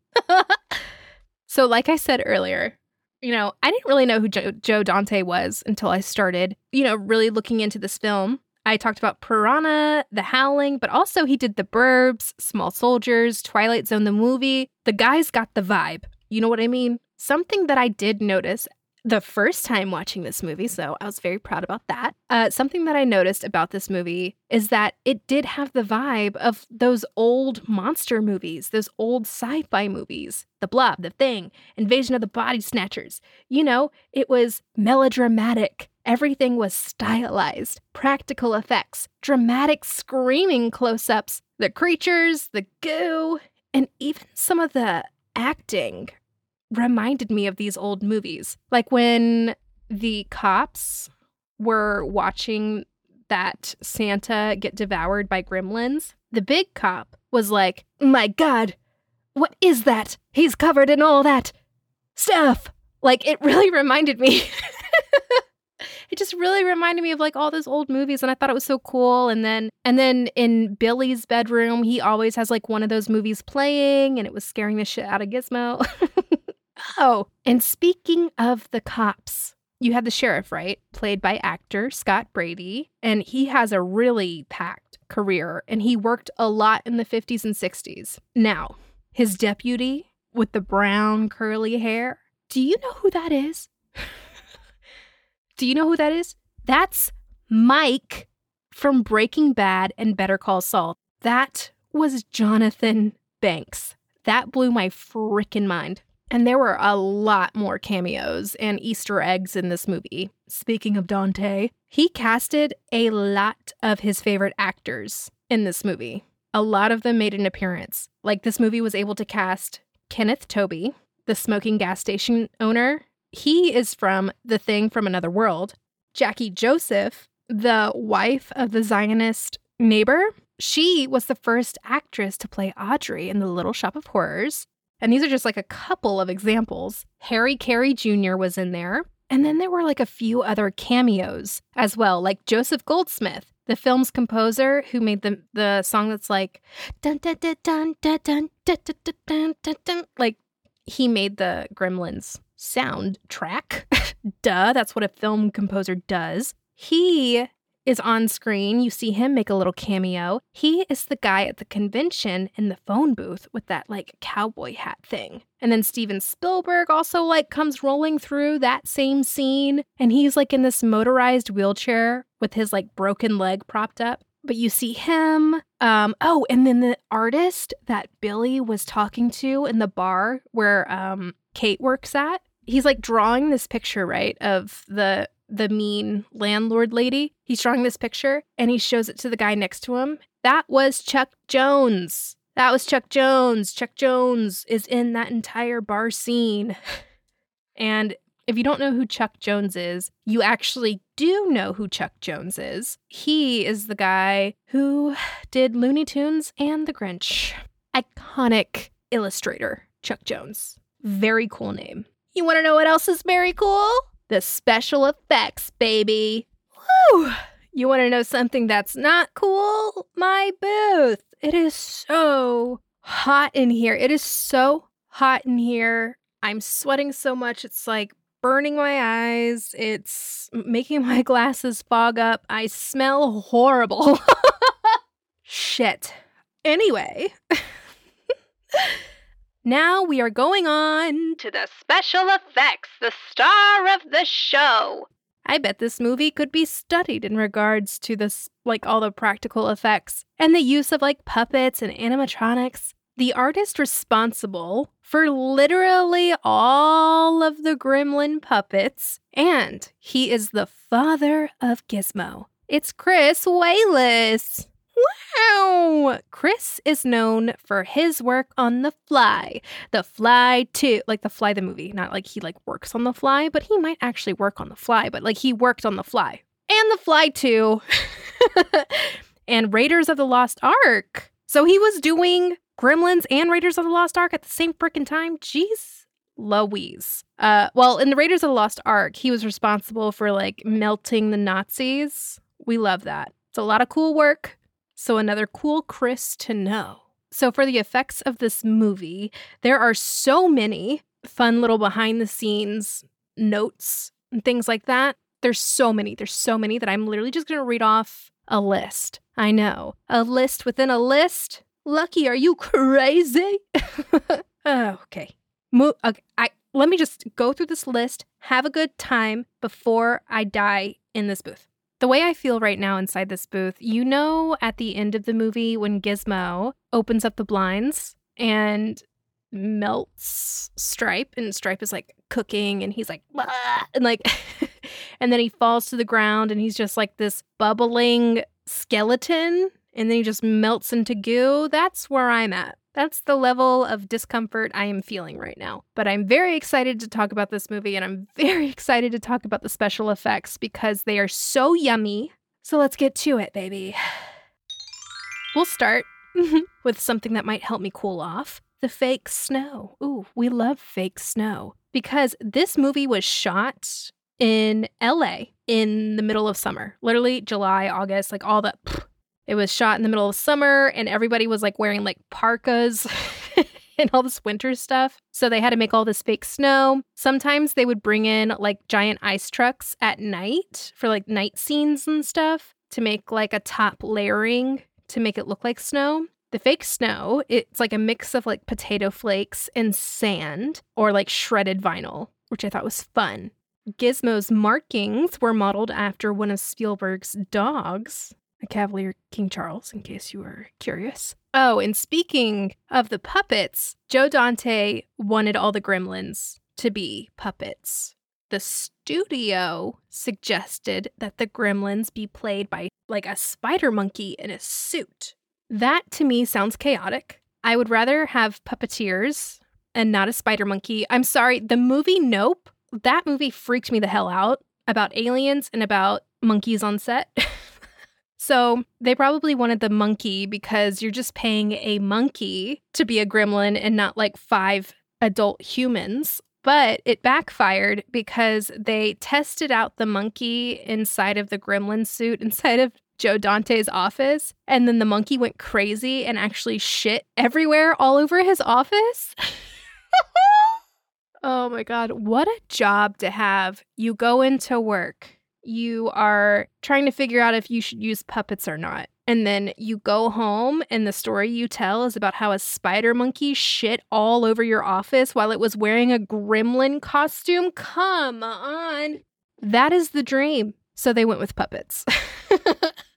So like I said earlier, you know, I didn't really know who Joe Dante was until I started, you know, really looking into this film. I talked about Piranha, The Howling, but also he did The Burbs, Small Soldiers, Twilight Zone the movie. The guy's got the vibe. You know what I mean? Something that I did notice the first time watching this movie, so I was very proud about that. Something that I noticed about this movie is that it did have the vibe of those old monster movies, those old sci-fi movies. The Blob, The Thing, Invasion of the Body Snatchers. You know, it was melodramatic. Everything was stylized, practical effects, dramatic screaming close-ups, the creatures, the goo, and even some of the acting reminded me of these old movies. Like when the cops were watching that Santa get devoured by gremlins, the big cop was like, my God, what is that? He's covered in all that stuff. Like, it really reminded me. It just really reminded me of like all those old movies, and I thought it was so cool. And then in Billy's bedroom, he always has like one of those movies playing, and it was scaring the shit out of Gizmo. Oh, and speaking of the cops, you had the sheriff, right? Played by actor Scott Brady, and he has a really packed career, and he worked a lot in the 50s and 60s. Now, his deputy with the brown curly hair, do you know who that is? Do you know who that is? That's Mike from Breaking Bad and Better Call Saul. That was Jonathan Banks. That blew my frickin' mind. And there were a lot more cameos and Easter eggs in this movie. Speaking of Dante, he casted a lot of his favorite actors in this movie. A lot of them made an appearance. Like, this movie was able to cast Kenneth Tobey, the smoking gas station owner. He is from The Thing from Another World. Jackie Joseph, the wife of the Zionist neighbor, she was the first actress to play Audrey in The Little Shop of Horrors. And these are just like a couple of examples. Harry Carey Jr. was in there. And then there were like a few other cameos as well, like Joseph Goldsmith, the film's composer who made the song that's like dun dun dun dun dun dun dun dun dun dun dun. Like, he made the Gremlins soundtrack. Duh, that's what a film composer does. He is on screen. You see him make a little cameo. He is the guy at the convention in the phone booth with that like cowboy hat thing. And then Steven Spielberg also like comes rolling through that same scene. And he's like in this motorized wheelchair with his like broken leg propped up. But you see him. Oh, and then the artist that Billy was talking to in the bar where Kate works at. He's like drawing this picture, right, of the the mean landlord lady. He's drawing this picture and he shows it to the guy next to him. That was Chuck Jones. That was Chuck Jones. Chuck Jones is in that entire bar scene. And if you don't know who Chuck Jones is, you actually do know who Chuck Jones is. He is the guy who did Looney Tunes and The Grinch. Iconic illustrator, Chuck Jones. Very cool name. You want to know what else is very cool? The special effects, baby. Woo! You want to know something that's not cool? My booth. It is so hot in here. It is so hot in here. I'm sweating so much. It's like burning my eyes. It's making my glasses fog up. I smell horrible. Shit. Anyway. Now we are going on to the special effects, the star of the show. I bet this movie could be studied in regards to this, like all the practical effects and the use of like puppets and animatronics. The artist responsible for literally all of the Gremlin puppets, and he is the father of Gizmo. It's Chris Walas. Wow! Chris is known for his work on The Fly. The Fly 2, like The Fly the movie. Not like he like works on The Fly, but he might actually work on The Fly, but like he worked on The Fly. And The Fly 2. And Raiders of the Lost Ark. So he was doing Gremlins and Raiders of the Lost Ark at the same freaking time? Jeez Louise. Well, in the Raiders of the Lost Ark, he was responsible for like melting the Nazis. We love that. It's a lot of cool work. So another cool Chris to know. So for the effects of this movie, there are so many fun little behind the scenes notes and things like that. There's so many that I'm literally just going to read off a list. I know. A list within a list. Lucky, are you crazy? Okay. Let me just go through this list, have a good time before I die in this booth. The way I feel right now inside this booth, you know, at the end of the movie when Gizmo opens up the blinds and melts Stripe, and Stripe is like cooking and he's like, "Bah!" And like, and then he falls to the ground and he's just like this bubbling skeleton and then he just melts into goo. That's where I'm at. That's the level of discomfort I am feeling right now. But I'm very excited to talk about this movie, and I'm very excited to talk about the special effects because they are so yummy. So let's get to it, baby. We'll start with something that might help me cool off. The fake snow. Ooh, we love fake snow. Because this movie was shot in LA in the middle of summer. Literally July, August, like all that. It was shot in the middle of summer and everybody was like wearing like parkas and all this winter stuff. So they had to make all this fake snow. Sometimes they would bring in like giant ice trucks at night for like night scenes and stuff to make like a top layering to make it look like snow. The fake snow, it's like a mix of like potato flakes and sand or like shredded vinyl, which I thought was fun. Gizmo's markings were modeled after one of Spielberg's dogs, a Cavalier King Charles, in case you were curious. Oh, and speaking of the puppets, Joe Dante wanted all the Gremlins to be puppets. The studio suggested that the Gremlins be played by like a spider monkey in a suit. That to me sounds chaotic. I would rather have puppeteers and not a spider monkey. I'm sorry, the movie Nope, that movie freaked me the hell out about aliens and about monkeys on set. So they probably wanted the monkey because you're just paying a monkey to be a gremlin and not like 5 adult humans. But it backfired because they tested out the monkey inside of the gremlin suit inside of Joe Dante's office. And then the monkey went crazy and actually shit everywhere all over his office. Oh my God. What a job to have. You go into work. You are trying to figure out if you should use puppets or not. And then you go home and the story you tell is about how a spider monkey shit all over your office while it was wearing a gremlin costume. Come on. That is the dream. So they went with puppets.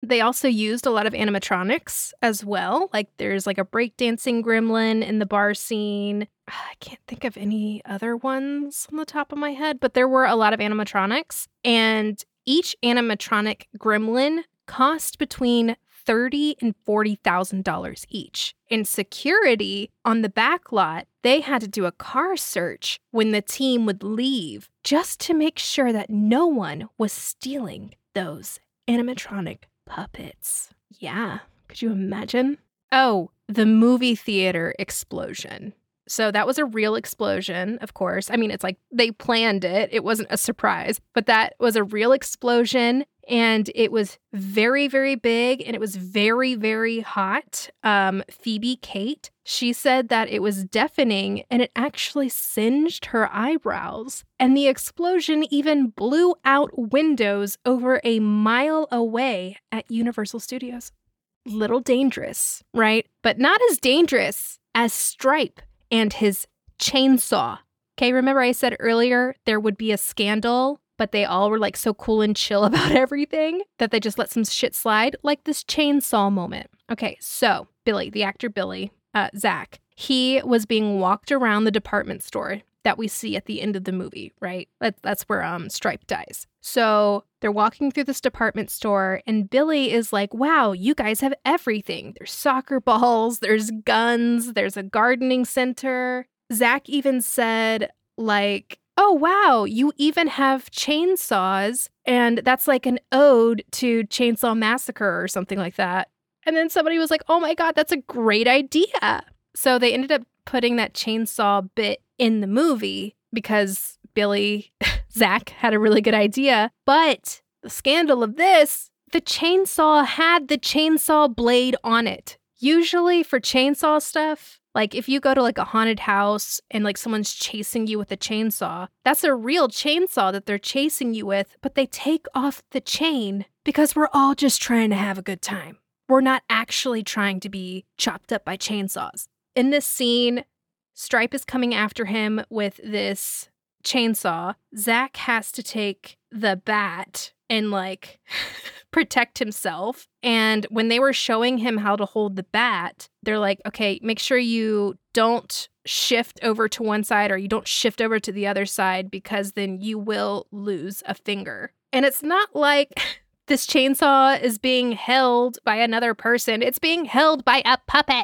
They also used a lot of animatronics as well. Like there's like a breakdancing gremlin in the bar scene. I can't think of any other ones on the top of my head, but there were a lot of animatronics. And each animatronic gremlin cost between $30,000 and $40,000 each. In security on the back lot, they had to do a car search when the team would leave just to make sure that no one was stealing those animatronic puppets. Yeah, could you imagine? Oh, the movie theater explosion. So that was a real explosion, of course. I mean, it's like they planned it. It wasn't a surprise, but that was a real explosion. And it was very, very big and it was very, very hot. Phoebe Kate, she said that it was deafening and it actually singed her eyebrows. And the explosion even blew out windows over a mile away at Universal Studios. Little dangerous, right? But not as dangerous as Stripe and his chainsaw. Okay, remember I said earlier there would be a scandal, but they all were like so cool and chill about everything that they just let some shit slide, like this chainsaw moment. Okay, so Billy, the actor Billy, Zach, he was being walked around the department store that we see at the end of the movie, right? That's where Stripe dies. So they're walking through this department store and Billy is like, wow, you guys have everything. There's soccer balls, there's guns, there's a gardening center. Zach even said like, oh, wow, you even have chainsaws. And that's like an ode to Chainsaw Massacre or something like that. And then somebody was like, oh my God, that's a great idea. So they ended up putting that chainsaw bit in the movie because Billy, Zach, had a really good idea. But the scandal of this, the chainsaw had the chainsaw blade on it. Usually for chainsaw stuff, like if you go to like a haunted house and like someone's chasing you with a chainsaw, that's a real chainsaw that they're chasing you with, but they take off the chain because we're all just trying to have a good time. We're not actually trying to be chopped up by chainsaws. In this scene, Stripe is coming after him with this chainsaw. Zach has to take the bat and like protect himself. And when they were showing him how to hold the bat, they're like, okay, make sure you don't shift over to one side or you don't shift over to the other side because then you will lose a finger. And it's not like this chainsaw is being held by another person. It's being held by a puppet.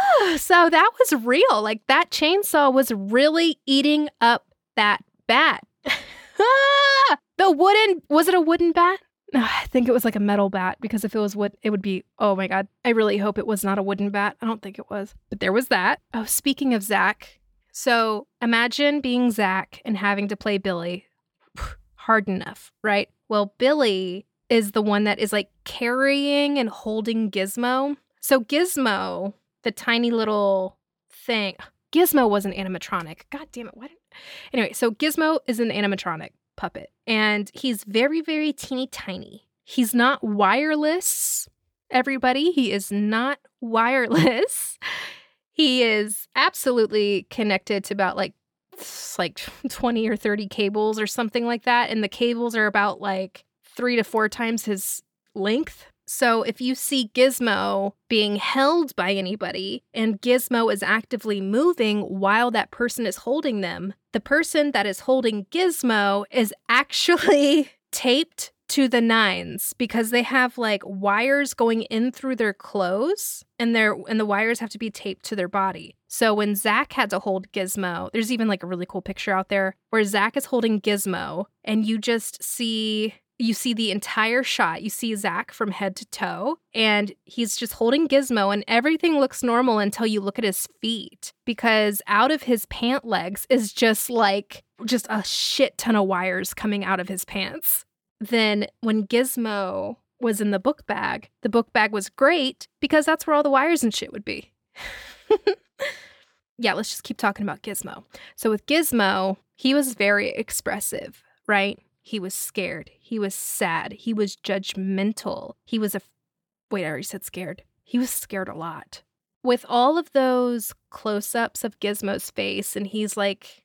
So that was real. Like that chainsaw was really eating up that bat. Was it a wooden bat? No, I think it was like a metal bat because if it was wood, it would be, oh my God. I really hope it was not a wooden bat. I don't think it was, but there was that. Oh, speaking of Zach. So imagine being Zach and having to play Billy. Hard enough, right? Well, Billy is the one that is like carrying and holding Gizmo. So Gizmo, the tiny little thing. Gizmo was an animatronic. God damn it. Anyway, so Gizmo is an animatronic puppet. And he's very, very teeny tiny. He's not wireless, everybody. He is not wireless. He is absolutely connected to about like 20 or 30 cables or something like that. And the cables are about like 3 to 4 times his length. So if you see Gizmo being held by anybody and Gizmo is actively moving while that person is holding them, the person that is holding Gizmo is actually taped to the nines because they have like wires going in through their clothes and the wires have to be taped to their body. So when Zach had to hold Gizmo, there's even like a really cool picture out there where Zach is holding Gizmo and you see the entire shot. You see Zach from head to toe, and he's just holding Gizmo, and everything looks normal until you look at his feet, because out of his pant legs is just a shit ton of wires coming out of his pants. Then when Gizmo was in the book bag was great because that's where all the wires and shit would be. Yeah, let's just keep talking about Gizmo. So with Gizmo, he was very expressive, right? He was scared. He was sad. He was judgmental. Wait, I already said scared. He was scared a lot. With all of those close-ups of Gizmo's face, and he's like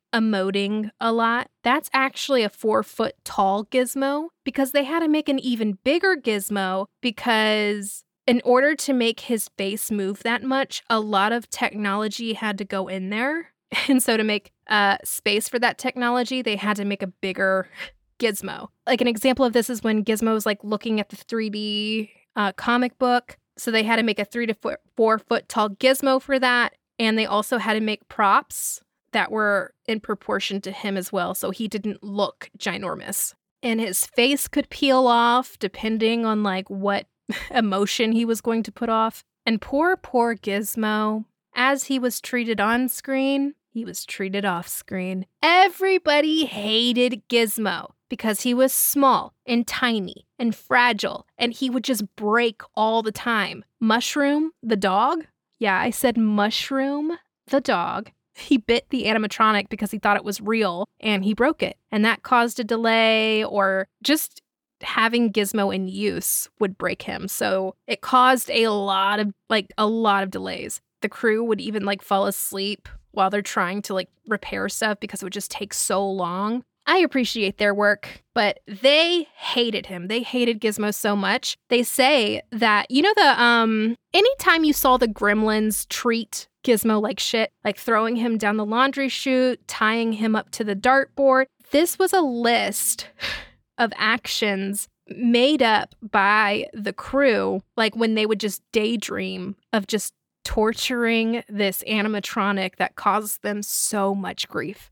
emoting a lot, that's actually a 4-foot tall Gizmo because they had to make an even bigger Gizmo because in order to make his face move that much, a lot of technology had to go in there. And so to make space for that technology, they had to make a bigger Gizmo. Like an example of this is when Gizmo was like looking at the 3D comic book. So they had to make a 3 to 4 foot tall Gizmo for that. And they also had to make props that were in proportion to him as well. So he didn't look ginormous. And his face could peel off depending on like what emotion he was going to put off. And poor Gizmo, as he was treated on screen, he was treated off screen. Everybody hated Gizmo because he was small and tiny and fragile and he would just break all the time. Mushroom, the dog. Yeah, I said Mushroom, the dog. He bit the animatronic because he thought it was real and he broke it. And that caused a delay, or just having Gizmo in use would break him. So it caused a lot of delays. The crew would even like fall asleep while they're trying to like repair stuff because it would just take so long. I appreciate their work, but they hated him. They hated Gizmo so much. They say that, you know, anytime you saw the Gremlins treat Gizmo like shit, like throwing him down the laundry chute, tying him up to the dartboard, this was a list of actions made up by the crew, like when they would just daydream of just torturing this animatronic that caused them so much grief.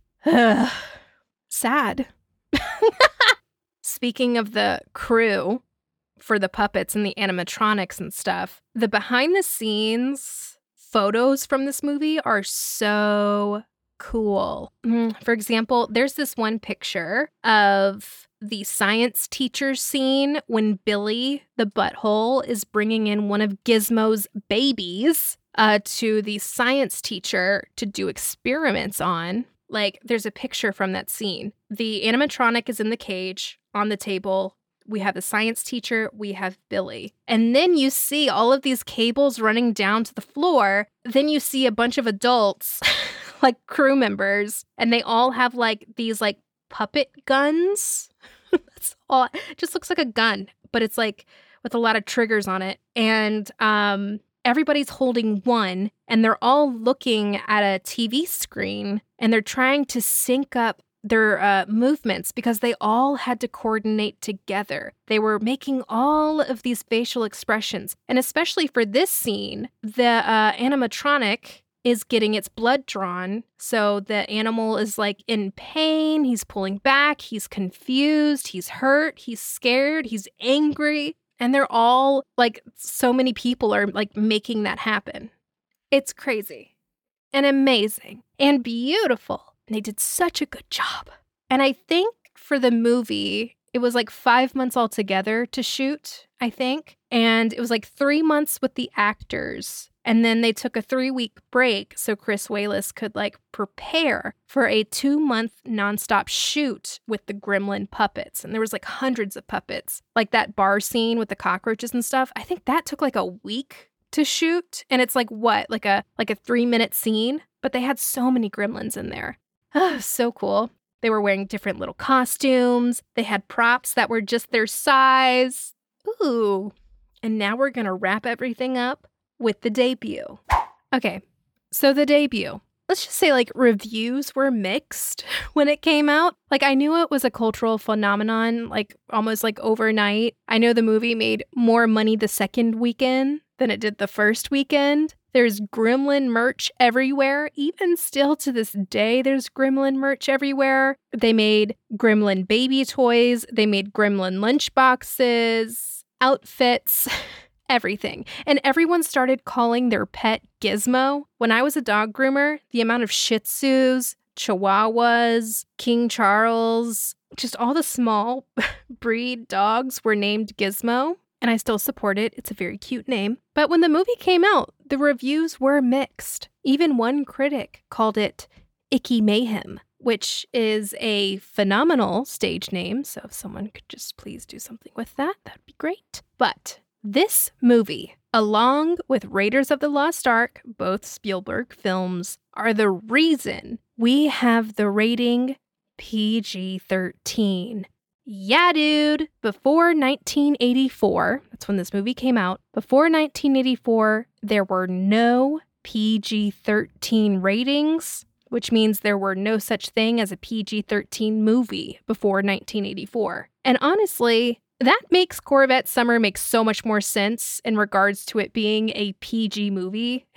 Sad. Speaking of the crew for the puppets and the animatronics and stuff, the behind the scenes photos from this movie are so cool. For example, there's this one picture of the science teacher scene when Billy, the butthole, is bringing in one of Gizmo's babies to the science teacher to do experiments on. Like, there's a picture from that scene. The animatronic is in the cage on the table. We have the science teacher. We have Billy. And then you see all of these cables running down to the floor. Then you see a bunch of adults, like crew members, and they all have like these like puppet guns. That's all. It just looks like a gun, but it's like with a lot of triggers on it. And everybody's holding one, and they're all looking at a TV screen, and they're trying to sync up their movements because they all had to coordinate together. They were making all of these facial expressions. And especially for this scene, the animatronic is getting its blood drawn. So the animal is like in pain. He's pulling back. He's confused. He's hurt. He's scared. He's angry. And they're all like, so many people are like making that happen. It's crazy and amazing and beautiful. And they did such a good job. And I think for the movie, it was like 5 months altogether to shoot, I think. And it was like 3 months with the actors. And then they took a 3-week break so Chris Walas could like prepare for a 2-month nonstop shoot with the Gremlin puppets. And there was like hundreds of puppets, like that bar scene with the cockroaches and stuff. I think that took like a week to shoot. And it's like what, like a 3-minute scene, but they had so many gremlins in there. Oh, so cool. They were wearing different little costumes. They had props that were just their size. Ooh. And now we're going to wrap everything up with the debut. Okay, so the debut. Let's just say like reviews were mixed when it came out. Like I knew it was a cultural phenomenon, like almost like overnight. I know the movie made more money the second weekend than it did the first weekend. There's Gremlin merch everywhere. Even still to this day, there's Gremlin merch everywhere. They made Gremlin baby toys. They made Gremlin lunchboxes, outfits, everything. And everyone started calling their pet Gizmo. When I was a dog groomer, the amount of Shih Tzus, Chihuahuas, King Charles, just all the small breed dogs were named Gizmo. And I still support it. It's a very cute name. But when the movie came out, the reviews were mixed. Even one critic called it Icky Mayhem, which is a phenomenal stage name. So if someone could just please do something with that, that'd be great. But this movie, along with Raiders of the Lost Ark, both Spielberg films, are the reason we have the rating PG-13. Yeah, dude. Before 1984, that's when this movie came out, before 1984, there were no PG-13 ratings, which means there were no such thing as a PG-13 movie before 1984. And honestly, that makes Corvette Summer make so much more sense in regards to it being a PG movie.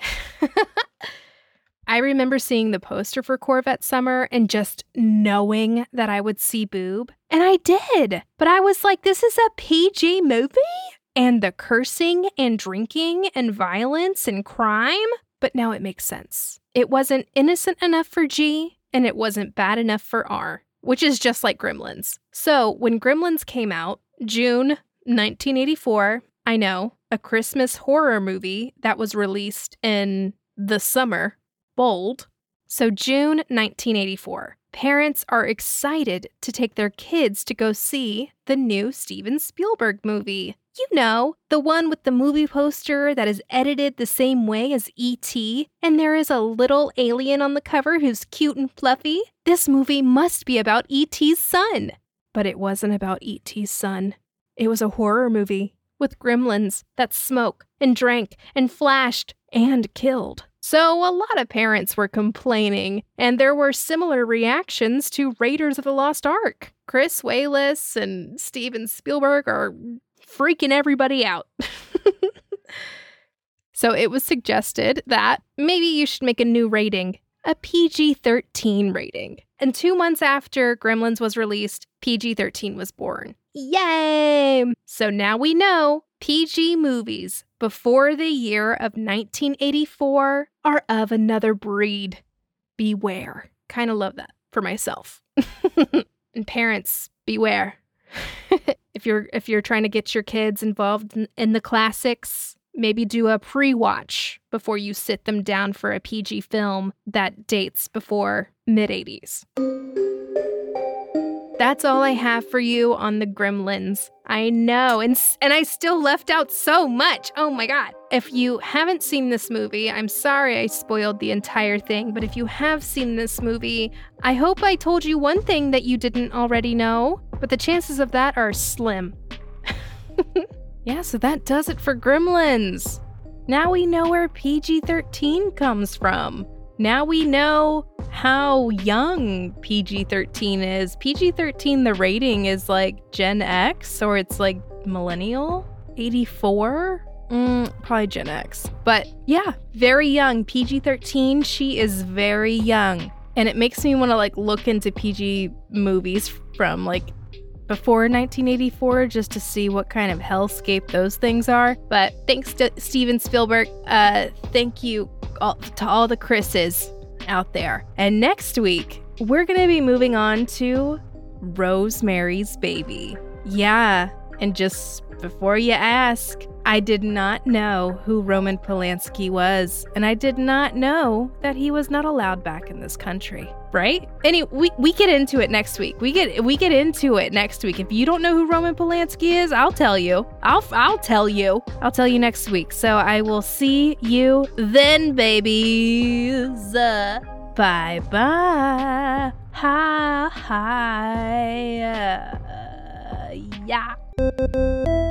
I remember seeing the poster for Corvette Summer and just knowing that I would see boob. And I did. But I was like, this is a PG movie? And the cursing and drinking and violence and crime? But now it makes sense. It wasn't innocent enough for G, and it wasn't bad enough for R, which is just like Gremlins. So when Gremlins came out, June 1984, I know, a Christmas horror movie that was released in the summer, bold. So June 1984, parents are excited to take their kids to go see the new Steven Spielberg movie. You know, the one with the movie poster that is edited the same way as E.T., and there is a little alien on the cover who's cute and fluffy. This movie must be about E.T.'s son. But it wasn't about E.T.'s son. It was a horror movie with gremlins that smoked and drank and flashed and killed. So a lot of parents were complaining, and there were similar reactions to Raiders of the Lost Ark. Chris Walas and Steven Spielberg are freaking everybody out. So it was suggested that maybe you should make a new rating, a PG-13 rating. And 2 months after Gremlins was released, PG-13 was born. Yay! So now we know PG movies before the year of 1984 are of another breed. Beware. Kind of love that for myself. And parents, beware. If you're trying to get your kids involved in the classics, maybe do a pre-watch before you sit them down for a PG film that dates before mid-80s. That's all I have for you on the Gremlins. I know, and I still left out so much. Oh my God. If you haven't seen this movie, I'm sorry I spoiled the entire thing, but if you have seen this movie, I hope I told you one thing that you didn't already know, but the chances of that are slim. Yeah, so that does it for Gremlins. Now we know where PG-13 comes from. Now we know how young PG-13 is. PG-13, the rating is like Gen X, or it's like millennial? 84? Probably Gen X. But yeah, very young. PG-13, she is very young. And it makes me want to like look into PG movies from like before 1984 just to see what kind of hellscape those things are. But thanks to Steven Spielberg. Thank you to all the Chris's out there. And next week, we're going to be moving on to Rosemary's Baby. Yeah, and just before you ask, I did not know who Roman Polanski was, and I did not know that he was not allowed back in this country, right? Anyway, we get into it next week. We get into it next week. If you don't know who Roman Polanski is, I'll tell you. I'll tell you. I'll tell you next week. So I will see you then, babies. Bye-bye. Hi. Yeah.